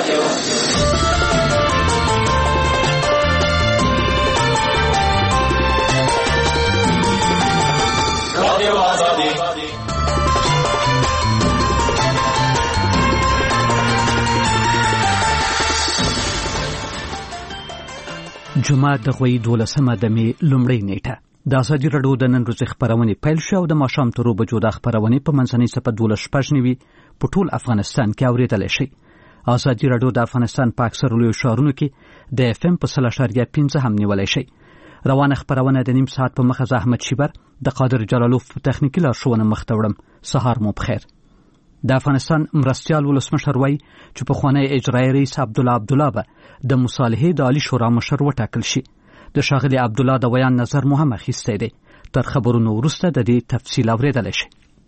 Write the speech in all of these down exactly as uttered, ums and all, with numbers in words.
جمعه د غوي دولسمه د می لومړۍ نیټه د ازادي راډیو د نن ورځې خبرونه پیل شو او د ماښام تر بجو د خبرونه په منځنۍ صفه دولس شپږ نیوي په ټول افغانستان کې اوریدل شي. ازادي راډیو د افغانستان په اکثر لوی ښارونو کې د اف ام په صفر اشاریه پنځه هم نیولای شي. روانه خبرونه د نیم ساعت په مخه احمد شیبر د قادر جلالوف په تخنیکی لارښوونه مخته وړم. سهار مو بخیر. د افغانستان مرستيال ولسمشر وایي چې په خوانی اجرایی رئیس عبدالله عبدالله به د مصالحې د عالی شورا مشر وټاکل شي. د شاغلي عبدالله د بیان نظر مهم اخیستی دی. تر خبرونو وروسته د دې تفصیل اوریدل شي.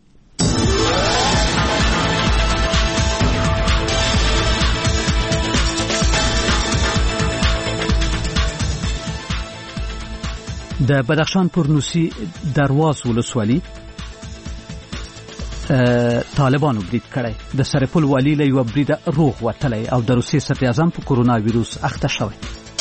د بدخشان پرنوسی درواز ولسوالي طالبانو برید کړی. د سرپل والی له یو برید روغ وتلی او د روسیې صدر اعظم په کورونا ویروس اخته شوی.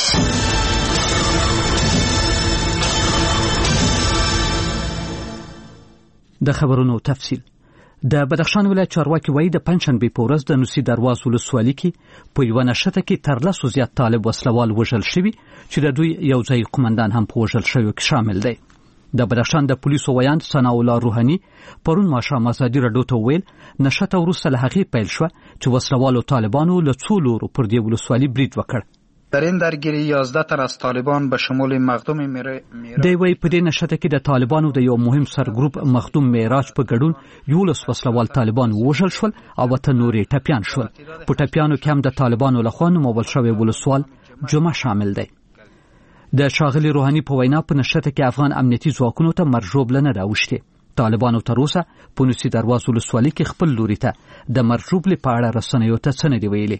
د خبرونو تفصیل. د بدخشان ولایت چارواکي وایي د پنځشنبې په ورځ د نوسی درواز ولسوالي کې په یوه نښته کې تر لسو زیات طالب وسلوال وژل شوي چې د دوی یو ځای قومندان هم په وژل شویو کې شامل دی. د بدخشان د پولیسو ویاند ثنا الله روحاني پرون ماښام ازادي راډیو ته ویل نښته وروسته له هغې پیل شوه چې وسلوالو طالبانو له څو لورو پر دې ولسوالي برید وکړ. در این درگیری یازده تن از طالبان به شمول مخدوم میرا دی وی په دې نښته کې د طالبانو د یو مهم سرګروپ مخدوم معراج په ګډون یولس وسلوال طالبان وژل شول او ته نورې ټپیان شول. په ټپیانو کې هم د طالبانو لخوا نومول شوی ولسوال جمعه شامل دی. د شاغلي روحاني په وینا په نښته کې افغان امنیتي ځواکونو ته مرجوب لنه راوښتي. طالبانو تر اوسه په نوسی درواز ولسوالي کې خپل لوري ته د مرجوب لپاره رسنیو ته څه نه دی ویلي.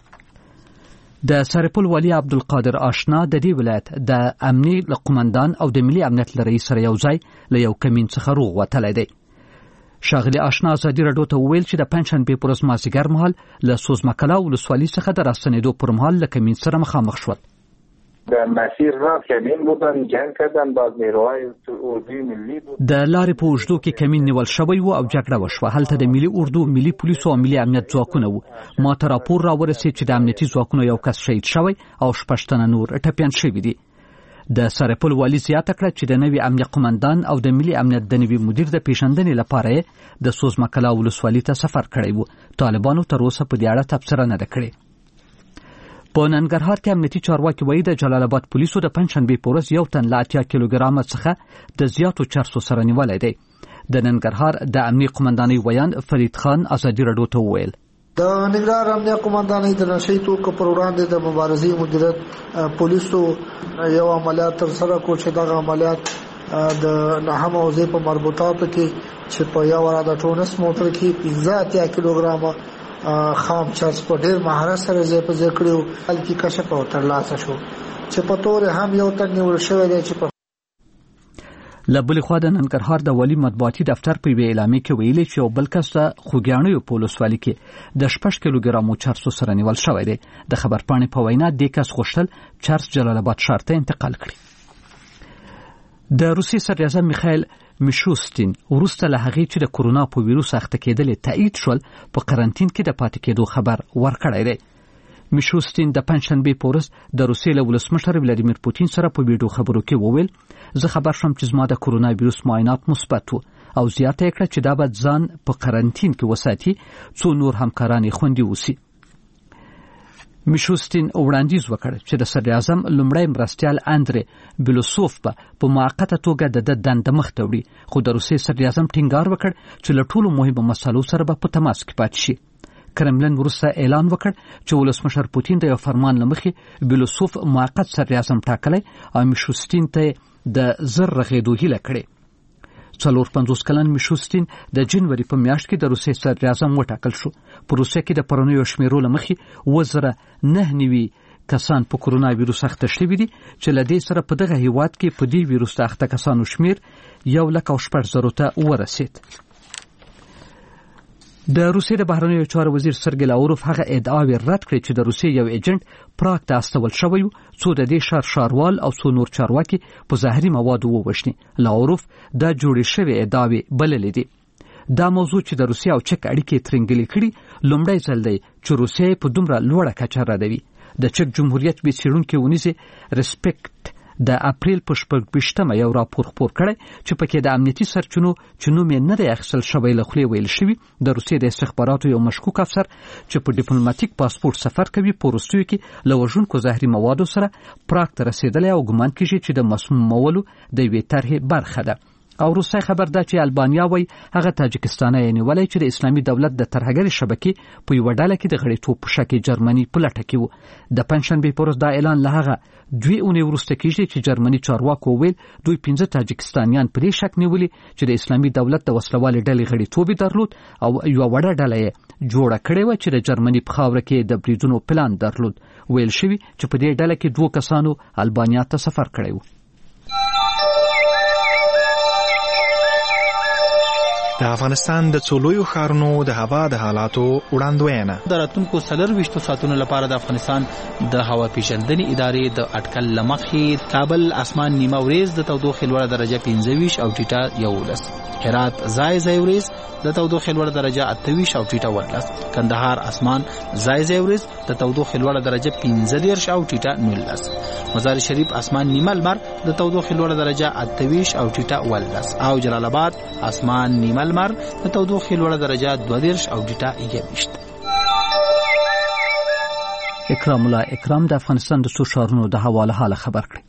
د سرپل والی عبدالقادر آشنا د دې ولایت د امنی قومندان او د ملي امنیت رئیس سره یو ځای له یو کمین څخه روغ وتلی دی. شاغلي آشنا ازادي راډیو ته ویل چې د پنځشنبې په ورځ مازدیګر مهال له سوزمکلا ولسوالي څخه د راستنېدو پر مهال له کمین سره مخامخ شول. در مسیر راه کمین بودن جنگ کردن باز نیروهای اردوی ملی بود. د لارې په اوږدو کې کمین نیول شوی و او جګړه وشوه. هلته د ملي اردو ملي پولیسو او ملي امنیت ځواکونه وو. ما ته راپور راورسېد چې د امنیتي ځواکونو یو کس شهید شوی او شپږ تنه نور ټپیان شوي دي. د سرپل والي زیاته کړه چې د نوي امنیه قومندان او د ملي امنیت د نوي مدیر د پیژندنې لپاره د سوزمکلا ولسوالي ته سفر کړی و. طالبانو تر اوسه په دې اړه تبصره نه ده کړې. په ننګرهار کې امنیتي چارواکي وایي د جلال آباد پولیسو د پنځشنبې په ورځ یو تن له اتیا کیلوګرامه څخه د زیاتو چرسو سره نیولی دی. د ننګرهار د امنیه قومندانۍ ویاند فرید خان ازادي راډیو ته وویل د ننګرهار امنیه قومندانۍ د نشې توکو پر وړاندې د مبارزې مدیریت پولیسو یو عملیات ترسره کړ چې دغه عملیات د نهم حوزې په مربوطاتو کې چې په یو اراده ټونس موټر کې پنځه اتیا کیلوګرامه خام چرس په ډېر مهارت سره زې په ذکرو الکی کشف او ترلاسه شو چې په تور هم یو تن نیول شوی دی چې په لبل خو د ننګرهار د ولی مطبوعاتي دفتر په اعلامیه کې ویلي چې یو بل کس د خوګیانو په ولسوالۍ کې د شپږ کیلوګرامو چرسو سره نیول شوی دی. د خبرپاڼې په وینا د کس غوښتل چرس جلال آباد ښار ته انتقال کړي. د روسیې صدر اعظم میخائیل میشوستین وروسته له هغې چې د کورونا په ویروس اخته کېدل تایید شول په قرنټین کې د پاتې کېدو خبر ورکړی دی. میشوستین د پنځشنبې په ورځ د روسیې له ولسمشر ولادیمیر پوتین سره په ویډیو خبرو کې وویل زه خبر شوم چې زما د کورونا ویروس معاینات مثبت وو او زیاته یې کړه چې دا به ځان په قرنټین کې وساتي څو نور همکاران یې خوندي اوسي. میشوستین وړاندیز وکړ چې د صدر اعظم لومړی مرستيال اندري بلوسوف به په موقته توګه د دند مخ ته وړي خو د روسیې صدر اعظم ټینګار وکړ چې له ټولو مهمو مسالو سره به په تماس کې پاتې شي. کرملن وروسته اعلان وکړ چې ولسمشر پوتین د یو فرمان لمخې بلوسوف موقت صدر اعظم ټاکلی او میشوستین ته د زر رغېدو هیله کړې. څلور پنځوس کلن میشوستین د جنوري په میاشت کې د روسیې صدر اعظم وټاکل شو. په روسیې کې د پرونیو شمیرو لمخې وزره نه نوي کسان په کورونا ویروس اخته شوي دي چې له دې سره په دغه هیواد کې په دې ویروس اخته کسانو شمیر یو لک او شپږ زرو ته ورسید. د روسیې د بهرنیو چارو وزیر سرګی لاوروف هغه ادعاوې رد کړې چې د روسیې یو ایجنټ پراګ ته استول شوی و څو د دې ښار ښاروال او څو نور چارواکي په زهري موادو ووژني. لاوروف دا جوړې شوې ادعاوې بللې دي. دا موضوع چې د روسیې او چک اړیکې ترنګلې کړي لومړی ځل دی چې روسیې په دومره لوړه کچه ردوي. د چک جمهوریت بې څېړونکي ونیزې ریسپیکټ د اپریل په شپږویشتمه یو راپور خپور کړی چې پکې د امنیتي سرچینو چې نوم یې نه دی اخیستل شوی له خولې ویل شوي د روسیې د استخباراتو یو مشکوک افسر چې په ډیپلوماټیک پاسپورت سفر کوي په وروستیو کې له وژونکو زهري موادو سره پراګ ته رسېدلی او ګمان کېږي چې د مسمومولو د یوې طرحې برخه ده. او روسي خبر ده چې البانیا وای هغه تاجکستان یې نیولای چې د اسلامي دولت د ترهګرۍ شبکې په یو ډله کې د غړیتوب په شکل جرمني په لټه کې وو. د پنځشنبه په ورځ دا اعلان له هغه دوی اونۍ وروسته کېږي چې جرمني چارواکو ویل دوی پنځه تاجکستانیان په دې شک نیولي چې د اسلامي دولت د وسلوالې ډلې غړیتوب درلود او یو وړه ډله یې جوړه کړې و چې د جرمني په خاوره کې د بریدونو پلان درلود. ویل شوی چې په دې ډله کې دوه کسانو البانیا ته سفر کړی و. د افغانستان د څولویو ښارونو د هوا د حالاتو وړاندوینه. د راتلونکو څلورویشتو ساعتونو لپاره د افغانستان د هوا پیژندنې ادارې د اټکل له مخې کابل اسمان نیمه ورځ د تودوخې لوړه درجه پنځه ویشت او ټیټه یولس، هرات ځای ځای ورځ د تودوخې لوړه درجه اته ویشت او ټیټه ولس، کندهار اسمان ځای ځای ورځ د تودوخې لوړه درجه پنځه دېرش او ټیټه نولس، مزار شریف اسمان نیمه لمر د تودوخې لوړه درجه اته ویشت او ټیټه ولس او جلال آباد اسمان نیمه لمر د تودوخې لوړه درجه دوه دېرش او ټیټه یوویشت. اکرام الله اکرام د افغانستان د څو ښارونو د هوا له حاله خبر کړي.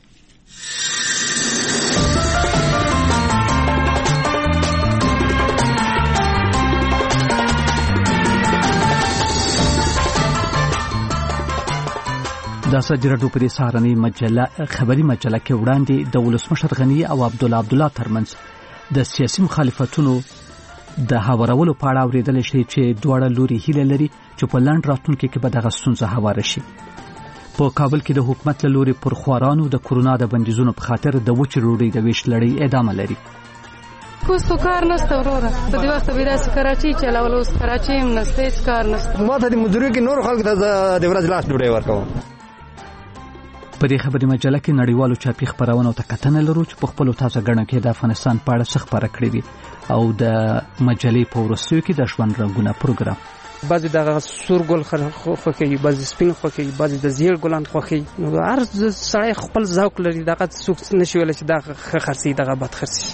د سجره ډو په سهارنۍ مجله خبري مجله کې وړاندې د ولسمشر غنی او عبد الله عبد الله ترمنځ د سیاسي مخالفتونو د هوارولو په اړه اوریدل شي چې دواړه لوري هیله لري چې په لاند راتلونکي کې به دغه ستونزه هواره شي. په کابل کې د حکومت له لوري پر خوارانو د کورونا د بندیزونو په خاطر د وچې ډوډۍ د ویش لړۍ ادامه لري. کوستو کار نشته وروره، په دې وخت به داسې کراچۍ چلول، اوس کراچۍ هم نشته، هېڅ کار نشته. ما ته د مزدوري کې نور خلکو ته د ورځې لاس ډوډۍ ورکوم. په دې خبري مجله کې نړیوالو چاپي خبرونو ته کتنه لرو چې په خپل تازه غړنه کې د افغانستان په اړه څه خبره کړې دي او د مجلې په ورسېو کې د ژوند رنگونه پروګرام. بعضی دغه سور ګل خو کوي، بعضی سپین خو کوي، بعضی د زیړ ګلان خو کوي. نو هر سړی خپل ذوق لري، دغه څوک نشي ویل چې دغه خرڅي دغه بد خرڅي.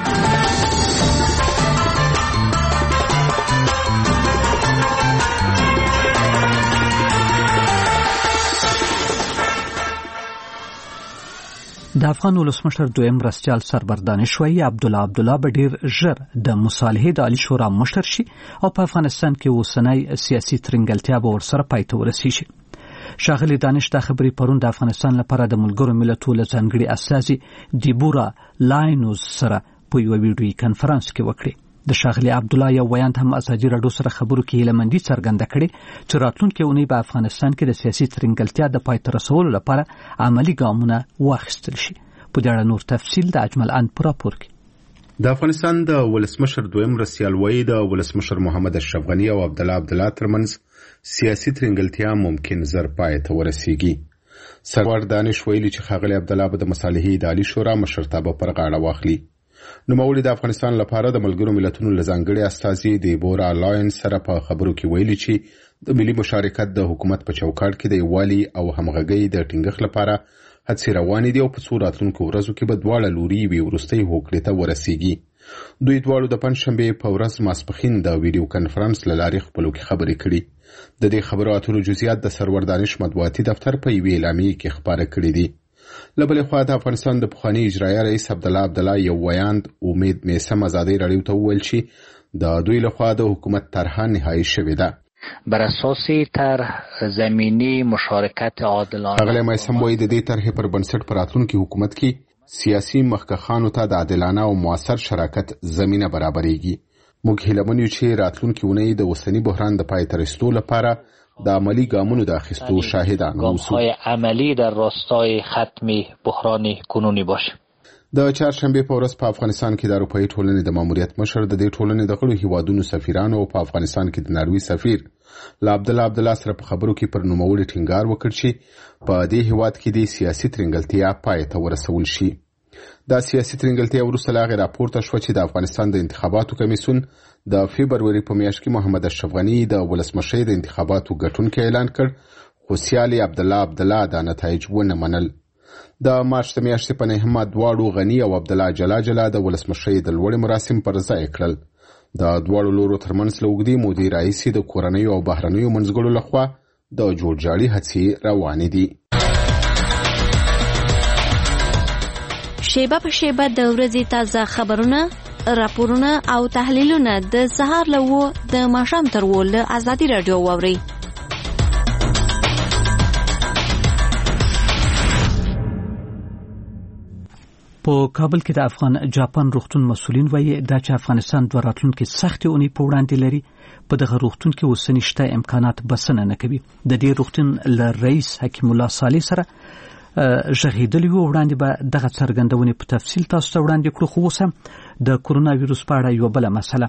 د افغان ولسمشر دویم مرستیال سرور دانشوری عبد الله عبد الله به ډیر ژر د مصالحې د عالی شورا مشر شي او په افغانستان کې اوسنۍ سیاسي ترنګلتیا به ورسره پای ته ورسیږي. شاغلی دانش د خبري پرون د افغانستان لپاره د ملګرو ملتونو له ځانګړي اساسي دیبورا لاینوز سره په یو ویډیوي کانفرنس کې وکړي. د شاغلی عبد الله یو ویاند هم ازادي راډیو سره خبرو کې هیلمندي څرګنده کړې چې راتلونکي اونۍ په افغانستان کې د سیاسي ترنګلتیا د پای ته رسولو لپاره عملی ګامونه واخیستل شي. په دې اړه نور تفصیل د اجمل ان پر راپور کې. د افغانستان د ولسمشر دویم مرستیال وایي د ولسمشر محمد اشرف غنی او عبد الله عبد الله ترمنځ سیاسي ترنګلتیا ممکن زر پای ته ورسیږي. سرور دانش ویلي چې ښاغلی عبد الله به د مصالحې د عالی شورا مشرتابه پر غاړه واخلي. نوموړي د افغانستان لپاره د ملګرو ملتونو له ځانګړي استازي دیبورا لاینز سره په خبرو کې ویلي چې د ملي مشارکت د حکومت په چوکاټ کې د یووالي او همغږۍ د ټینګښت لپاره هڅې روانې دي او په څو راتلونکو ورځو کې به دواړه لوري یوې وروستۍ هوکړې ته ورسیږي. دوی دواړو د پنجشنبې په ورځ ماسپښین د ویډیو کنفرانس له لارې خپلو کې خبرې کړي. د دې خبرو اترو جزئیات د سرور دانش مطبوعاتي دفتر په یوې اعلامیې کې خپاره کړي دي. له بلې خوا د افغانستان د پخواني اجرایه رئیس عبد الله عبد الله یو ویاند امید میسم ازادي راډیو ته وویل چې د دوی لخوا د حکومت طرحه نهایی شوې ده. بر اساس طرح زمینی مشارکت عادلانه. اغلی میسم وایي د دې طرحې پر بنسټ په راتلونکي حکومت کې سیاسي مخکښانو ته د عادلانه او موثر شراکت زمینه برابرېږي. موږ هیله من یو چې راتلونکي اونۍ د اوسني بحران د پای ته رسیدو لپاره د عملی گامونو د اخیستو شاهدان اوسو. گام‌های عملی در راستای ختم بحران کنونی باشه. د چهارشنبه په ورځ په افغانستان کې د اروپאי ټولنې د ماموریت مشر د دې ټولنې د غړو هیوادونو سفیرانو په افغانستان کې د ناروی سفیر لا عبد الله عبد الله سره په خبرو کې پر نوموړي ټینګار وکړ چې په دې هیواد کې د سیاسي ترنګلتیا پای ته ورسول شي. دا سیاسي ترنګلتیا وروسته لا غیر راپورته شو چې د افغانستان د انتخاباتو کمیسیون د فبروري په میاشت کې محمد اشرف غنی د ولسمشر د انتخاباتو ګټونکي اعلان کړ، خو سیالي عبد الله عبد الله د نتایج ونه منل. د مارچ د میاشتې په نهمه دواړو غنی او عبد الله جلا جلا د ولسمشر د لوړ مراسم پر ځای کړل. د دواړو لورو ترمنځ لوګدي مودي رئیس د کورنیو او بهرنیو منځګړو لخوا د جوړجاړي هڅې روانې دي. شیبه په شیبه د ورځې تازه خبرونه، راپورونه او تحلیلونه د سهار له و د ماښام تر و له ازادي راډیو واورئ. په کابل کې د افغان جاپان روغتون مسولین وایي دا چې افغانستان دوه راتلونکي سختې اونۍ په وړاندې لري، په دغه روغتون کې اوسنی شته امکانات بسنه نه کوي. د دې روغتون له رئیس حکیم الله صالح سره ژغېدلی و، وړاندې به دغه څرګندونې په تفصیل تاسو ته وړاندې کړو. خو اوس هم د کرونا ویروس په اړه یوه بله مسله.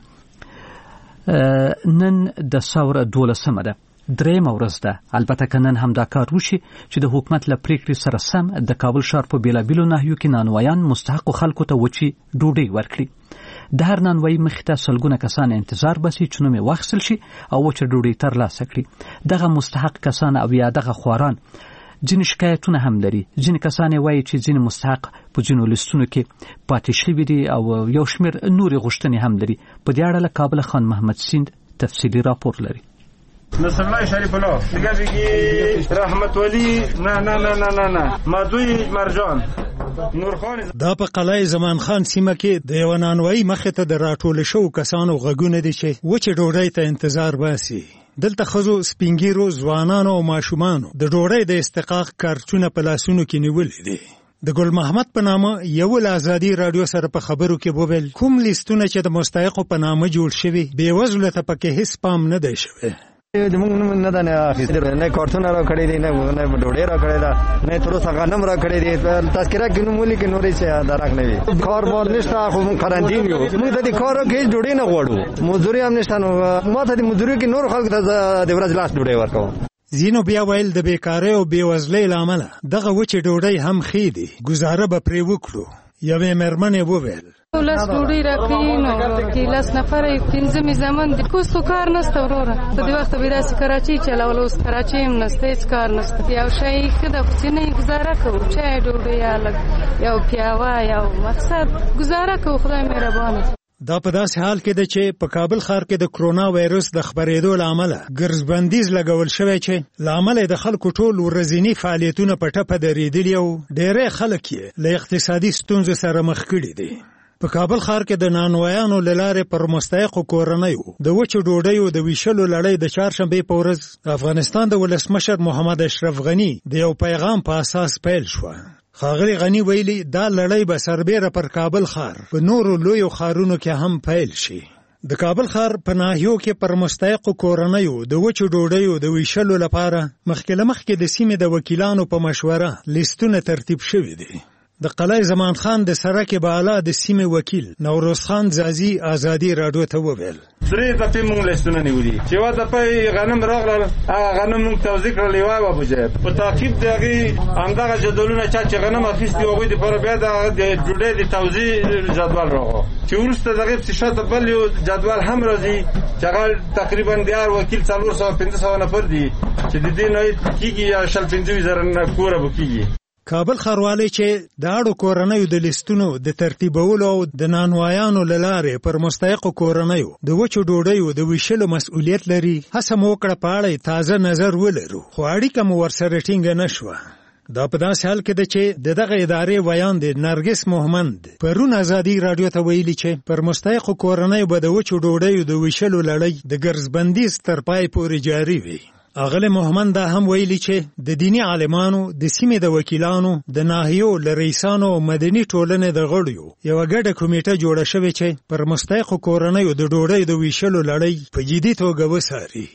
نن د ثور دولسمه ده، درېیمه ورځ ده. البته که نن هم دا کار وشي چې د حکومت له پریکړې سره سم د کابل ښار په بېلابېلو ناحیو کې نانوایان مستحقو خلکو ته وچې ډوډۍ ورکړي. د هر نانوایي مخې ته سلګونه کسان انتظار باسي چې نوم یې واخیستل شي او وچه ډوډۍ ترلاسه کړي. دغه مستحق کسان او یا دغه خواران ځینې شکایتونه هم لري. ځینې کسان یې وایي چې ځینې مستحق په ځینو لیستونو کې پاتې شوي دي او یو شمېر نورې غوښتنې هم لري. په دې اړه له کابل خان محمد سیند تفصیلي راپور لري. نصر الله شریف الله دیگه بگی رحمت ولی نه نه نه نه نه نه مادوی مرجان نورخان. دا په قلعه زمان خان سیمه کې د یو نانوایي مخې ته د راټول شو کسانو غږونه دي چې وچه ډوډۍ ته انتظار باسي. دلته خزو سپینګیرو ځوانانو او ماشومانو د ډوډۍ د استحقاق کارتونه په لاسونو کې نیولې دي. د ګل محمد په نامه یو له ازادي رادیو سره په خبرو کې وویل کوم لیستونه چې د مستحقو په نامه جوړ شوي بې وزلو ته پکې هیڅ پام نه دی شوی. زمونږ نه ده نه اخیستل، نه کارتونه را کړی دي، نه ډوډۍ را کړی ده، نه تر اوسه غنم را کړی دي. تذکره کې نوم ولیکي نورې څه درک نه وي. کار بار نشته، خو موږ قرنطین یو. موږ ته د کار کې ډوډۍ نه غواړو، مزدوري هم نشته. نو ما ته د مزدوري کې نور خلکو ته د ورځ لاس ډوډۍ ورکوم. زینو بیا ویل د بیکارۍ او بېوزلۍ له امله دغه وچې ډوډۍ هم ښې دي، ګزاره به پرې وکړو. یوې مېرمنې وویل لاس ډوډۍ راکړي نو کې لاس نفره پنځه مې زمن د کوس خو کار نشته وروره. په دې وخت به داسې کراچۍ چلول، اوس کراچۍ هم نشته، هېڅ کار نشته. یو شی ښه ده خو چې نه یې ګزاره کوو، چای ډوډۍ یا لږ یو پیاوه یو مقصد ګزاره کوو. خدای مهربانه. دا په داسې حال کې ده چې په کابل ښار کې د کرونا وایرس د خپرېدو له امله ګرځبندیز لګول شوی چې له امله د خلکو ټول ورځني فعالیتونه په ټپه درېدلي او ډېری خلک یې له اقتصادي ستونزو سره مخ کړي دي. په کابل ښار کې د نانوایانو له لارې پر مستحقو کورنیو د وچو ډوډیو د ویشلو لړۍ د چهارشنبې په ورځ افغانستان د ولسمشر محمد اشرف غني د یو پیغام په اساس پیل شوه. ښاغلي غني ویلي دا لړۍ به سربیره پر کابل ښار په نورو لویو ښارونو کې هم پیل شي. د کابل ښار په ناحیو کې پر مستحقو کورنیو د وچو ډوډیو د ویشلو لپاره مخکې له مخکې د سیمې د وکیلانو په مشوره لیستونه ترتیب شوي دي. د قلعه زمان خان د سرک بالا د سیمې وکیل نوروز خان زازي ازادي راډیو ته وویل درې دفعې مونږ لیستونه نیولي چې یوه دفعه غنم راغلل، هغه غنم مونږ توزیع کړل یوه وه بجه. په تعقیب د هغې همدغه جدولونه چا چې غنم اخیستي هغوی دپاره بیا د ډوډۍ د توزیع جدول راغو چې وروسته د هغې پسې شاته بل یو جدول هم راځي چې هغه تقریبا د هر وکیل څلور سوه پنځه سوه نفر دي چې د دې نه کېږي یا شل پنځه ویشت زره کوره به کېږي. کابل ښاروالۍ چې د اړو کورنیو د لیستونو د ترتیبولو او د نانوایانو له لارې پر مستحقو کورنیو د وچو ډوډیو د ویشلو مسؤلیت لري، هڅه مو وکړه په اړه تازه نظر ولرو، خو اړیکه مو ورسره ټینګه نه شوه. دا په داسې حال کې ده چې د دغه ادارې ویان د نرګس محمد پرون ازادي راډیو ته ویلي چې پر مستحقو کورنیو به د وچو ډوډیو د ویشلو لړۍ د ګرځبندیز تر پای پورې جاري وي. اغلی محمد دا هم ویلي چې د دینی عالمانو، د سیمې د وکیلانو، د ناحیو له رئیسانو او مدني ټولنې د غړیو یوه ګډه کمیټه جوړه شوې چې پر مستحقو کورنیو د ډوډۍ د ویشلو لړۍ په جدي توګه وڅاري.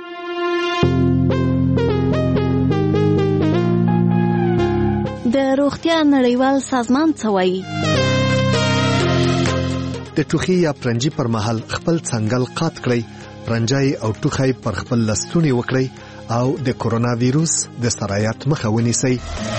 د روغ روغتیا نړیوال سازمان څه وایي؟ د ټوخي یا پرنجي پر مهال خپل څنګل قات کړئ، پرنجای او ټوخی پر خپل لستونی وکړئ او د کورونا ویروس د سرایت مخه ونیسئ.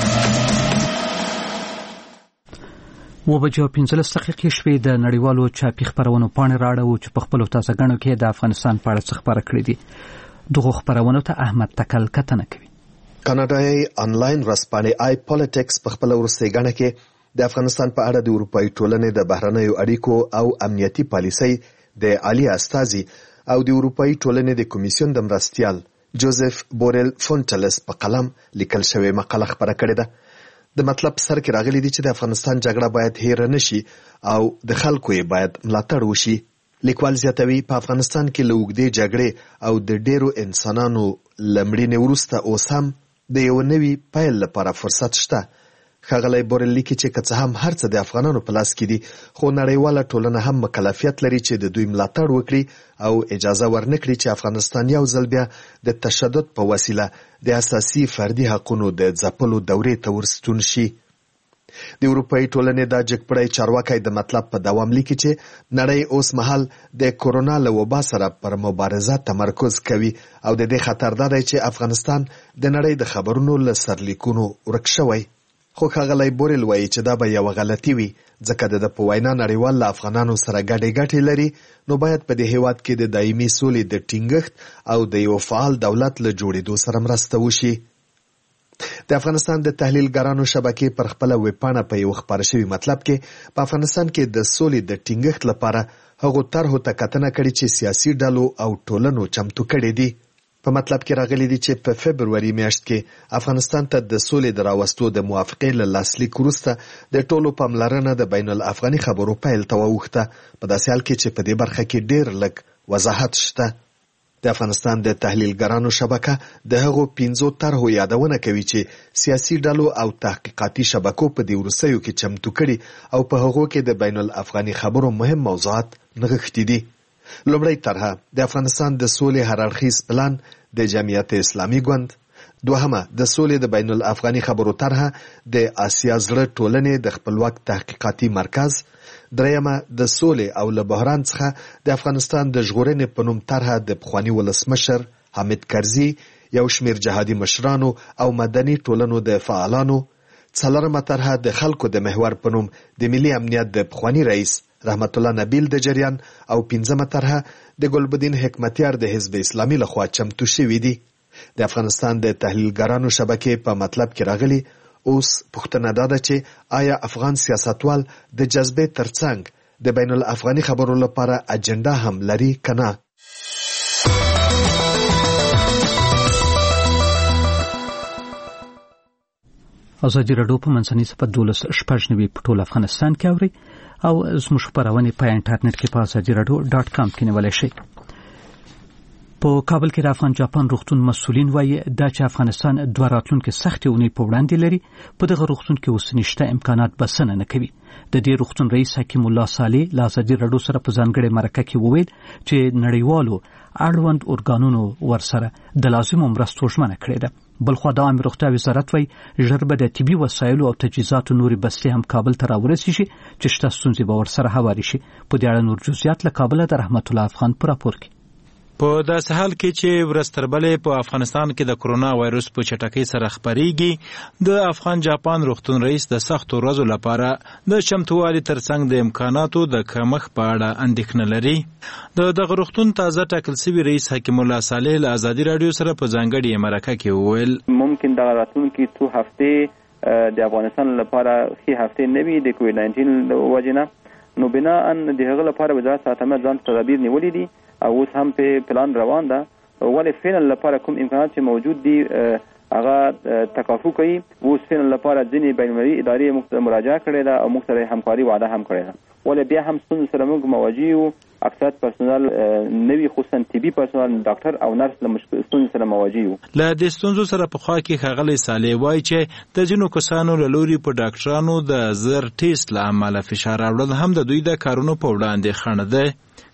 و بجې او پنځلس دقیقې شوې. د نړیوالو چاپي خپرونو پاڼې راړو چې په خپلو تازه ګڼو کې د افغانستان په اړه څه خبره کړې دي. دغه خپرونو ته احمد تکل کتنه کوي. کاناډایي انلاین ورځپاڼې آی پالیټکس په خپل وروستۍ ګڼه کې د افغانستان په اړه د اروپایي ټولنې د بهرنیو اړیکو او امنیتي پالیسۍ د عالی استازي او د اروپایي ټولنې د کمیسیون د مرستیال جوزف بورل فونټلس په قلم لیکل شوې مقاله خبره کړې ده. د مطلب سر کې راغلي دي چې د افغانستان جګړه باید هېر نشي او د خلکو یې باید ملاتړ وشي. لیکوال زیاتوي په افغانستان کې له اوږدې جګړې او د ډېرو انسانانو له مړینې وروسته اوس هم د یو نوي پیل لپاره فرصت شته. ښاغلی بورل لیکي چې که څه هم هر څه د افغانانو په لاس کې دي، خو نړیواله ټولنه هم مکلفیت لري چې د دوی ملاتړ وکړي او اجازه ورنکړي چې افغانستان یو ځل بیا د تشدد په وسیله د اساسي فردي حقونو د ځپلو دورې ته ورستون شي. د اروپایي ټولنې دا جګپړی چارواکی د مطلب په دوام لیکي چې نړۍ اوس مهال د کورونا له وبا سره پر مبارزه تمرکز کوي او د دې خطر دا دی چې افغانستان د نړۍ د خبرونو له سرلیکونو ورک شوی. خو ښاغلی بورل وایي چې دا به یوه غلطي وي، ځکه د ده په وینا نړیوال له افغانانو سره ګډې ګټې لري، نو باید په دې هیواد کې د دایمي سولې د ټینګښت او د یو فعال دولت له جوړېدو سره مرسته وشي. د افغانستان د تحلیلګرانو شبکې پر خپله ویبپاڼه په یو خپاره شوي مطلب کې په افغانستان کې د سولې د ټینګښت لپاره هغو طرحو ته کتنه کړې چې سیاسي ډلو او ټولنو چمتو کړې دي. په مطلب کې راغلي دي چې په فبروري میاشت کې افغانستان ته د سولې د راوستو د موافقې له لاسلیک وروسته د ټولو پاملرنه د بین الافغاني خبرو پیل ته واوښته، په داسې حال کې چې په دې برخه کې ډېر لږ وضاحت شته. د افغانستان د تحلیلګرانو شبکه د هغو پنځو طرحو یادونه کوي چې سیاسي ډلو او تحقیقاتي شبکو په دې وروستیو کې چمتو کړي او په هغو کې د بین الافغاني خبرو مهم موضوعات نغښتي دي. لومړی طرحه د افغانستان د سولې هراړخیز پلان د جمعیت اسلامي ګوند، دوهمه د سولې د بین الافغاني خبرو طرحه د آسیا زړه ټولنې د خپلواک تحقیقاتي مرکز، دریمه د سولې او له بحران څخه د افغانستان د ژغورنې په نوم طرحه د پخواني ولسمشر حامد کرزي، یو شمېر جهادي مشرانو او مدني ټولنو د فعالانو، څلورمه طرحه د خلکو د محور په نوم د ملي امنیت د پخواني رئیس رحمت الله نبیل د جریان، او پنځمه طرحه د ګلبدین حکمتیار د حزب اسلامي لخوا چمتو شوي دي. د افغانستان د تحلیلګرانو شبکې په مطلب کې راغلي اوس پوښتنه دا ده چې آیا افغان سیاستوال د جذبې ترڅنګ د بین الافغاني خبرو لپاره اجنډا هم لري که نه؟ ازادي راډیو په منځنۍ صفحه دولس شپږ نوي په ټول افغانستان کې اوري او زموږ خپرونې په انټرنیټ کې په ازادي راډیو ډاټ کام کې نیولی شئ. په کابل کې د افغان جاپان روغتون مسؤلین وایي دا چې افغانستان دوه راتلونکې سختې اونۍ په وړاندې لري، په دغه روغتون کې اوس نشته امکانات بسنه نه کوي. د دې روغتون رئیس حکیم الله صالح له ازادي راډیو سره په ځانګړې مرکه کې وویل چې نړیوالو اړوند ارګانونو ورسره د لازمو مرستو ژمنه کړې ده. بلخوا د عامه روغتیا وزارت وایي ژر به د طبي وسایلو او تجهیزاتو نورې بستې هم کابل ته راورسیږي چې شته ستونزې به ورسره هوارې شي. په دې اړه نور جزئیات له کابله د رحمت الله افغان په راپور کې. په داسې حال کې چې ورځ تر بلې په افغانستان کې د کرونا وایرس په چټکۍ سره خپریږي، د افغان جاپان روغتون رئیس د سختو ورځو لپاره د چمتووالي ترڅنګ د امکاناتو د کمښت په اړه اندېښنه لري. د دغه روغتون تازه ټاکل شوي رئیس حکیم الله صالح له ازادي راډیو سره په ځانګړې مرکه کې وویل ممکن دغه راتلونکي څو هفتې د افغانستان لپاره ښې هفتې نه وي د کووډ ناینټین له وجې نه، نو بناء د هغه لپاره وزارت صحت ځان تدابیر نیولي دي او اوس هم په پلان روان ده. ولې فعلا لپاره کوم امکانات چې موجود دي هغه تکافو کوي. اوس فعلا لپاره ځینې بین‌المللي ادارې موږ مراجعه کړې ده او موږ سره همکاري وعده هم کړې ده. ولې بیا هم ستونزو سره موږ مواجه یو، اکثر پرسونل نوي خصوصا طبي پرسونل ډاکټر او نرس له ستونزو سره مواجه یو. له دې ستونزو سره په خوا کې ښاغلی صالح وایي چې د ځینو کسانو له لوري په ډاکټرانو د زر ټیسټ له امله فشار راوړل هم د دوی د کارونو په وړاندې خنډ دی.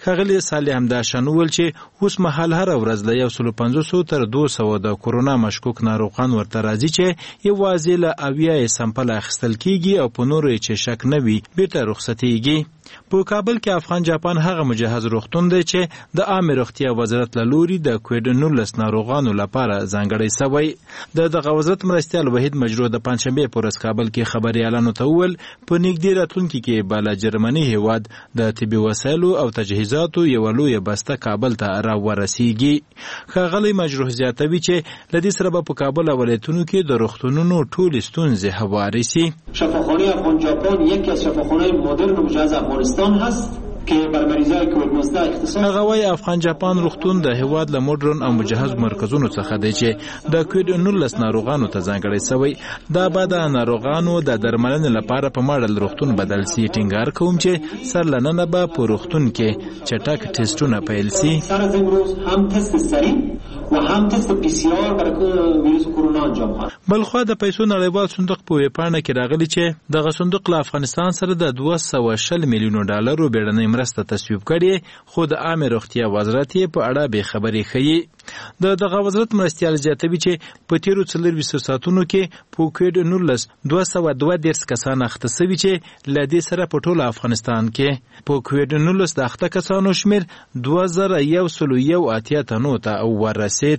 ښاغلي صالح همداشان وویل چې اوس مهال هره ورځ له یو سل پنځوس تر دوه سوه د کورونا مشکوک ناروغان ورته راځي چې یوازې له اویا یې سمپل اخیستل کیږي او په نورو یې چې شک نه وي بیرته رخصتیږي. په کابل کې افغان جاپان هغه مجهز روغتون دی چې د عامه روغتیا وزارت له لوري د کووډ نولس ناروغانو لپاره ځانګړی شوی. د دغه وزارت مرستیال وحید مجروح د پنځشنبه په ورځ کابل کې خبريالانو ته وویل په نږدې راتلونکي کې بالا جرمني هیواد د طبي وسایلو او تجهیزاتو یو لوی بسته کابل ته راورسیږي. ښاغلی مجروح زیاتوي چې لدې سره به په کابل ولایتونو کې د روغتونونو ټول ستونزې هواري سي. شفاخانه افغان جاپان یکی از شفاخانه‌های مدرن و مجهز افغانستان هست که بر مریضای کووید نوزده اختصاص. هغه وايي افغان جاپان روغتون د هیواد له مدرن او مجهز مرکزونو څخه دی چې د کووید نولس ناروغانو ته ځانګړی شوی. دا به د ناروغانو د درملنې لپاره په ماډل روغتون بدل سي. ټینګار کوم چې سرلننه به په روغتون کې چټک ټیسټونه پیل سي. سر از امروز هم تست سریع و هم تست پی سی آر برای ویروس کرونا انجام خواهد. بلخو د پیسو نړیوال صندوق په ویبپاڼه کې راغلی چې دغه صندوق له افغانستان سره د دوه سوه شل میلیونو ډالرو بیړنۍ مرسته تصویب کړي، خو د عامه روغتیا وزارت یې په اړه بې خبري ښیي. د دغه وزارت مرستیال زیاتوي چې په تیرو څلرویشتو ساعتونو کې په کووید نولس دوه سوه دوه دېرش کسان اخته شوي چې له دې سره په ټول افغانستان کې په کووید نولس د اخته کسانو شمېر دوه زره یو سل یو اتیا تنو ته ورسېد.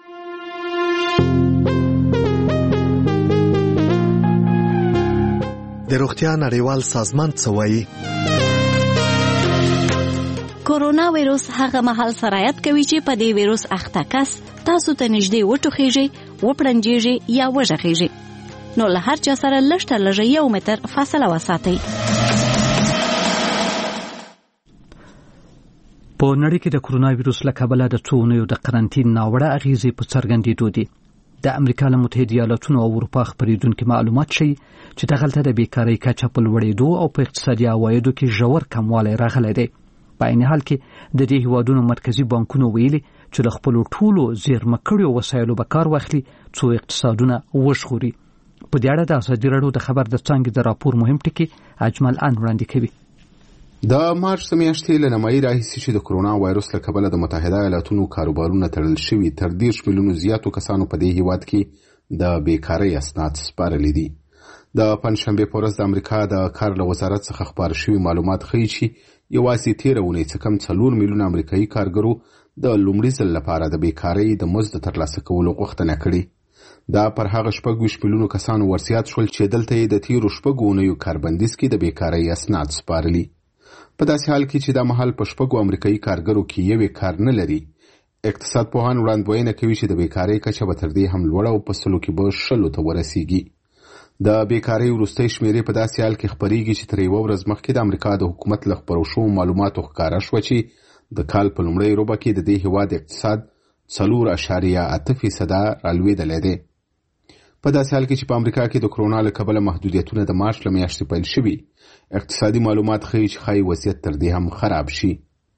د روغتیا نړیوال سازمان څه وایي؟ کورونا ویروس هغه مهال سرایت کوي چې په دې ویروس اخته کس تاسو ته نږدې وټوخیږي، وپړنجیږي یا وژغیږي. نو له هر چا سره لږ تر لږه یو متر فاصله وساتئ. په نړۍ کې د کورونا ویروس له کبله د څو اونیو د قرنټین ناوړه اغیزې په څرګندېدو دي. د امریکا له متحده ایالاتونو او اروپا خبرېدونکي معلومات ښیي چې دغلته د بیکارۍ کچه په لوړېدو او په اقتصادي عوایدو کې ژور کموالی راغلی دی. په عین حال کې د دې هیوادونو مرکزی بانکونو ویلي چې د خپلو ټولو زیرمه کړیو وسایلو به کار واخلي څو اقتصادونه وژغوري. په دې اړه د ازادي راډیو د خبر د څانګې د راپور مهم ټکي اجمل ان وړاندې کوي. د مارچ د میاشتې له نیمایي راهیسې چې د کرونا وایروس له کبله د متحده ایالاتونو کاروبارونه تړل شوي، تر دېرش میلیونو زیاتو کسانو په دې هیواد کې د بیکارۍ اسناد سپارلي دي. د پنځشنبې په ورځ د امریکا د کار له وزارت څخه خپاره شوي معلومات ښیي چې یوازې تېره اونۍ څه کم څلور میلیونه امریکایي کارګرو د لومړي ځل لپاره د بیکارۍ د مزد ترلاسه کولو غوښتنه کړې. دا پر هغه شپږ ویشت میلیونو کسانو ورزیات شول چې دلته یې د تېرو شپږو اونیو کاربندیز کې د بیکارۍ اسناد سپارلي. په داسې حال کې چې دا مهال په شپږو امریکایي کارګرو کې یوې کار نه لري، اقتصاد پوهان وړاندوینه کوي چې د بیکارۍ کچه به تر دې هم لوړه او په سلو کې به شلو ته ورسیږي. د بیکارۍ وروستۍ شمیرې په داسې حال کې خپریږي چې تر یوه ورځ مخکې د امریکا د حکومت له خپرو شوو معلوماتو ښکاره شوه چې د کال په لومړۍ روبه کې د دې هیواد اقتصاد څلور اعشاریه اته فیصده رالوېدلی دی. په داسې حال کې چې په امریکا کې د کرونا له کبله محدودیتونه د مارچ له میاشتې پیل شوي، اقتصادي معلومات ښیي چې ښایي وضعیت تر دې هم خراب شي.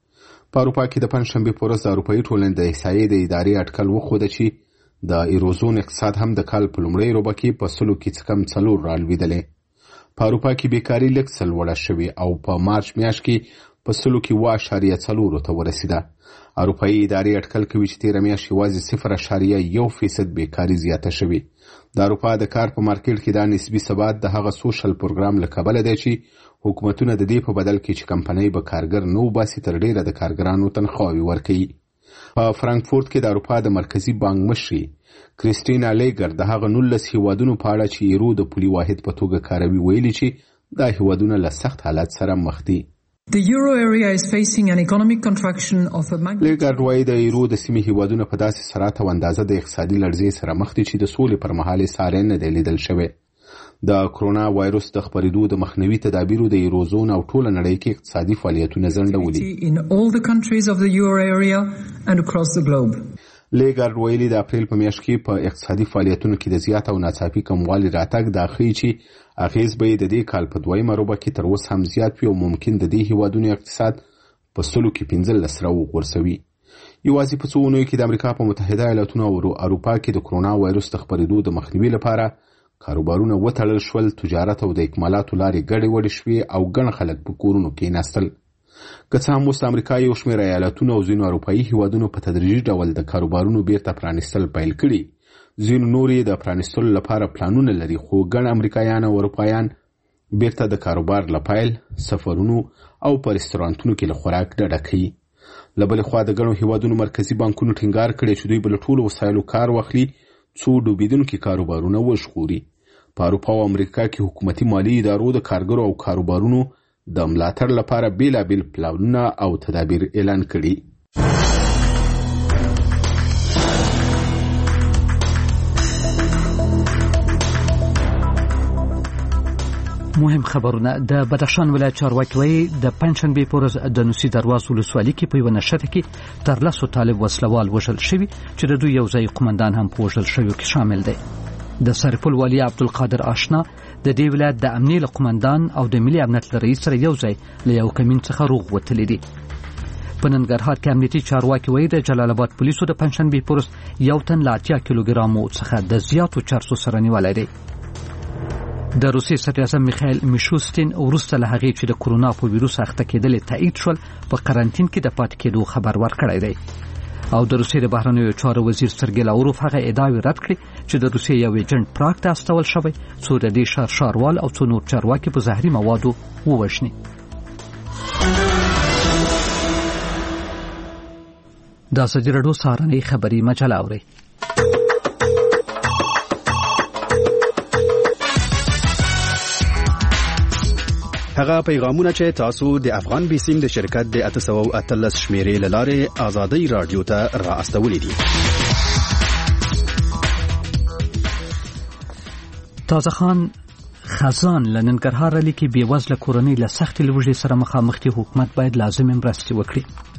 په اروپا کې د پنځشنبې په ورځ د اروپایي ټولنې د احصایې د ادارې اټکل وښوده چې د ایروزون اقتصاد هم د کال په لومړۍ روبه کې په سلو کې څه کم څلور رالوېدلی. په اروپا کې بیکاري لږ څه لوړه شوې او په مارچ میاشت کې په سلو کې اوه اعشاریه څلورو ته ورسېده. اروپایي ادارې اټکل کوي چې تېره میاشت یوازې صفر اعشاریه یو فیصد بیکاري زیاته شوې. د اروپا د کار په مارکیټ کې دا نسبي ثبات د هغه سوشل پروګرام له کبله دی چې حکومتونه د دې په بدل کې چې کمپنۍ به کارګر نه وباسي تر ډېره د کارګرانو تنخواوې ورکوي. په فرانکفورت کې د اروپا د مرکزي بانک مشري کریسټینا لیګر د هغه نولس هیوادونو په اړه چې یورو د پولي واحد په توګه کاروي ویلي چې دا هیوادونه له سخت حالت سره مخ دي. The euro area is facing an economic contraction of a magnitude. لیګر وايي د یورو د سیمې هیوادونه په داسې سرعت او اندازه د اقتصادي لړزې سره مخ دي چې د سولې پر مهال یې ساری نه دی لیدل شوی. د کرونا وایروس د خپرېدو د مخنیوي تدابیرو د یوروزون او ټوله نړۍ کې اقتصادي فعالیتونه ځنډولي. In all the countries of the euro area and across the globe. لیګر ویلي د اپریل په میاشت کې په اقتصادي فعالیتونو کې د زیات او ناڅاپي کموالي راتګ دا ښیي چې اغیز به یې د دې کال په دویمه روبه کې تر اوسه هم زیات وي او ممکن د دې هیوادونو اقتصاد په سلو کې پنځلس راوغورځوي. یوازې په څو اونیو کې د امریکا په متحده ایالاتونو او اروپا کې د کرونا وایروس د خپرېدو د مخنیوي لپاره کاروبارونه وتړل شول، تجارت او د اکمالاتو لارې ګډې وډې شوې او ګڼ خلک په کورونو کې ناستل. که څه هم اوس د امریکا یو شمېر ایالتونه او ځینو اروپایي هیوادونو په تدریجي ډول د کاروبارونو بیرته پرانیستل پیل کړي، ځینو نور یې د پرانیستلو لپاره پلانونه لري، خو ګڼ امریکایان او اروپایان بیرته د کاروبار لپایل سفرونو او په رستورانتونو کې له خوراک ډډه کوي. له بلې خوا د ګڼو هیوادونو مرکزي بانکونو ټینګار کړی چې دوی به له ټولو وسایلو کار واخلي څو ډوبېدونکي کاروبارونه وژغوري. په اروپا او امریکا کې حکومتي مالي ادارو د کارګرو او کاروبارونو د ملاتړ لپاره بیلابیل پلانونه او تدابیر اعلان کړي. مهم خبرونه. د بدخشان ولایت چارواکي وایي د پنجشنبې په ورځ د نوسي درواز ولسوالۍ کې په یوه نښته کې تر لسو طالب وسلوال وژل شوي چې د دوی یو ځای قمندان هم په وژل شویو کې شامل دی. د سرپل والي عبدالقادر آشنا د دې ولایت د امنیې له قمندان او د ملي امنیت له رئیس سره یو ځای له یو کمین څخه روغ وتلي دي. په ننګرهار کې امنیتي چارواکي وایي د جلال آباد پولیسو د پنجشنبې په ورځ یو تن له اتیا کیلوګرامو څخه د زیاتو چرسو سره نیولی دی. د روسیې صدراعظم میخایل میشوستین وروسته له هغې چې د کرونا په ویروس اخته کېدل تایید شول په قرنطین کې د پاتې کېدو خبر ورکړی دی. او د روسیې د بهرنیو چارو وزیر سرګی لاوروف هغه ادعاوې رد کړې چې د روسیې یو ایجنټ پراګ ته استول شوی څو د دې ښار ښاروال او څو نور چارواکي په زهري موادو ووژني. د ازادي راډیو سهارنۍ خبري مجله اورئ. هغه پیغامونه چې تاسو د افغان بیسیم د شرکت د اته سوه او اتلس شمیرې له لارې ازادي رادیو ته را استولي دي. تازه خان خزان له ننګرهار لیکي بېوزله کورنۍ له سختې لوږې سره مخامخ دي، حکومت باید لازمې مرستې وکړي.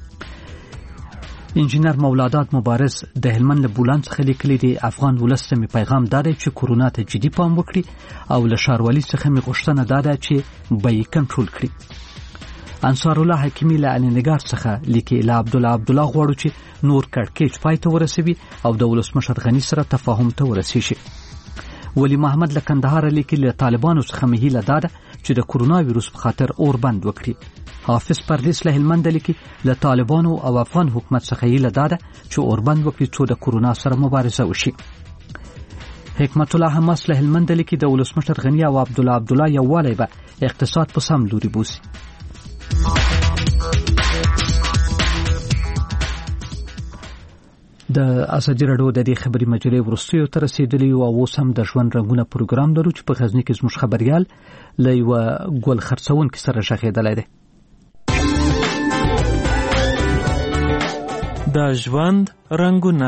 انجینر مولادات مبارز د هلمند له بولان څخه لیکلي دي افغان ولس ته مې پیغام دا دی چې کرونا ته جدي پام وکړي او له ښاروالي څخه مې غوښتنه دا ده چې بیې کنټرول کړي. انصار الله حکیمي له علي نګار څخه لیکي له عبدالله عبدالله غواړو چې نور کړکېچ پای ته ورسوي او د ولسمشر غني سره تفاهم ته ورسیږي. ولی محمد له کندهار لیکي له طالبانو څخه مې هیله دا ده چې د کرونا ویروس په خاطر اور بند وکړي. حافظ پردیس له هلمند لیکي له طالبانو او افغان حکومت څخه هیله دا ده چې اور بند وکړي څو د کرونا سره مبارزه وشي. حکمت الله حماس له هلمند لیکي د ولسمشر غني او عبدالله عبدالله یووالی به اقتصاد په سم لوري بوسي. د ازادي راډیو د دې خبري مجلې وروستیو ته رسیدلی او اوس هم د ژوند رنګونه پروګرام لرو چې په غزني کې زموږ خبريال له یوه ګل خرڅونکي سره ژغېدلی دی. د ژوند رنګونه.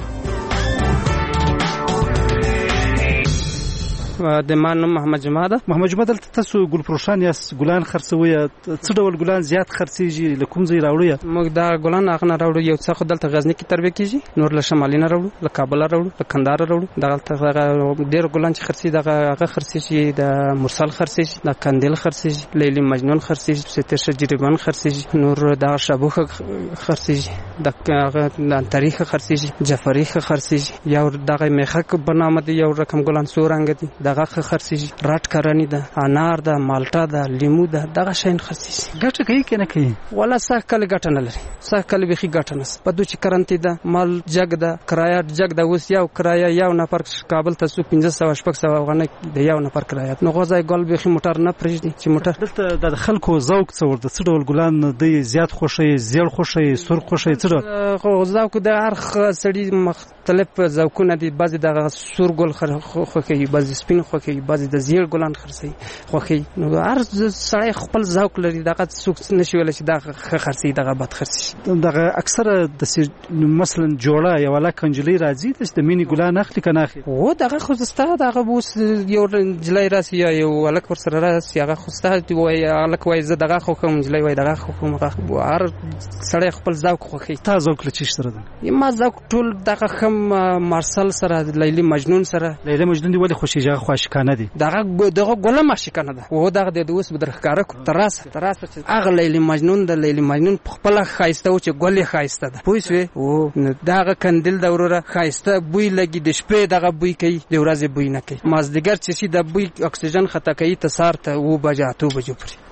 د ما نوم محمد جمعه ده. محمد جمعه دلته تاسو ګل فروشان یاست، ګلان خرڅوي، څه ډول ګلان زیات خرڅيږي؟ له کوم ځای راوړي؟ موږ دا ګلان هغه نه راوړو، یو څه خو دلته غزني کې تربیه کیږي، نور له شمالي نه راوړو، له کابل راوړو، له کندهار راوړو. دغلته ډېر ګلان چې خرڅي دغه هغه خرڅيږي، د مرسل خرڅيږي، د کندل خرڅيږي، لیلی مجنون خرڅيږي، ستر شجریبان خرڅيږي، نور د شابوخه خرڅيږي، د هغه تاریخ خرڅيږي، جعفری خرڅيږي، یو دغه میخک بنامه دی، یو رقم ګلان سور رنگ دي، دغه خرڅيږي، راټ کرانی ده، انار ده، مالټا ده، لیمو ده، دغه شین خرڅيږي. ګټه کوي کنه کوي؟ ولا سه کله ګټه نه لري، سه کله به خي ګټه نه. په دوی چې کرنتي ده، مال جګ ده، کرایه جګ ده، اوس یو کرایه یو نفر کابل ته سو پنځه سوه شپږ سوه افغانۍ د یو نفر کرایه. نو غوځای ګل به خي موټر نه پرېږدي چې موټر دلته د خلکو ذوق څور د څه ډول ګلان دی زیات خوشي، زیړ خوشي، سرخ خوشي، څه ډول خو ذوق د هر سړي مختلف ذوقونه دي. بعضي د سور ګل خوخي، بعضي سپین خوخي، بعضي د زیړ ګلان خرڅي خوخي. نو هر سړی خپل ذوق لري، دغه څوک نشي ویل چې دغه خرڅي دغه بد خرڅي. دغه اکثره د مثلا جوړه یو لا کنجلي راځي د مینی ګلان اخلي کنه اخلي او دغه خو زسته دغه بوس یو جلای راسي یا یو الک ور سره راسي هغه خو زسته وای الک وای زه دغه خو کوم جلای وای دغه خو کوم هر سړی خپل ذوق خوخي. تا ذوق لچ سره ده؟ ما ذوق ټول دغه خم مارسل سره، لیلی مجنون سره. لیلی مجنون دی ولې خوشیږي؟ خوشکانه دي، دغه دغه ګله ماشکانه ده او دغه د اوس به درخکاره کو تراسه تراسه هغه لیلی مجنون د لیلی مجنون په خپل خایسته او چې ګلې خایسته ده پوه شوې. او دغه کندل د وروره خایسته بوی لګي، د شپې دغه بوی کوي، د ورځې بوی نه کوي. مازدیګر چې سي د بوی اکسیجن خطا کوي ته سار ته و بجه اته بجو پرې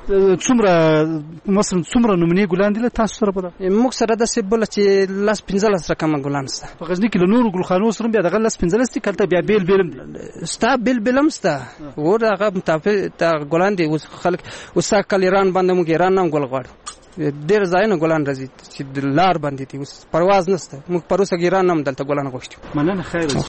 څومره مثلا څومره نمونې ګلان دي تاسو سره په موږ سره د سیبل چې لاس پنځلس رقم ګلان سته په غزنی کې له نورو ګلخانو سره بیا دغه لاس پنځلس دي کله بیا بیل بیل ستا بیل بیلم سته و دغه متافق ته ګلان دي اوس خلک اوس کله ایران باندې موږ ایران نام ګل غواړو ډېر ځایونه ګلان راځي چې لار باندې دي اوس پرواز نشته موږ پروسه ایران نام دلته ګلان غوښتو مننه خیر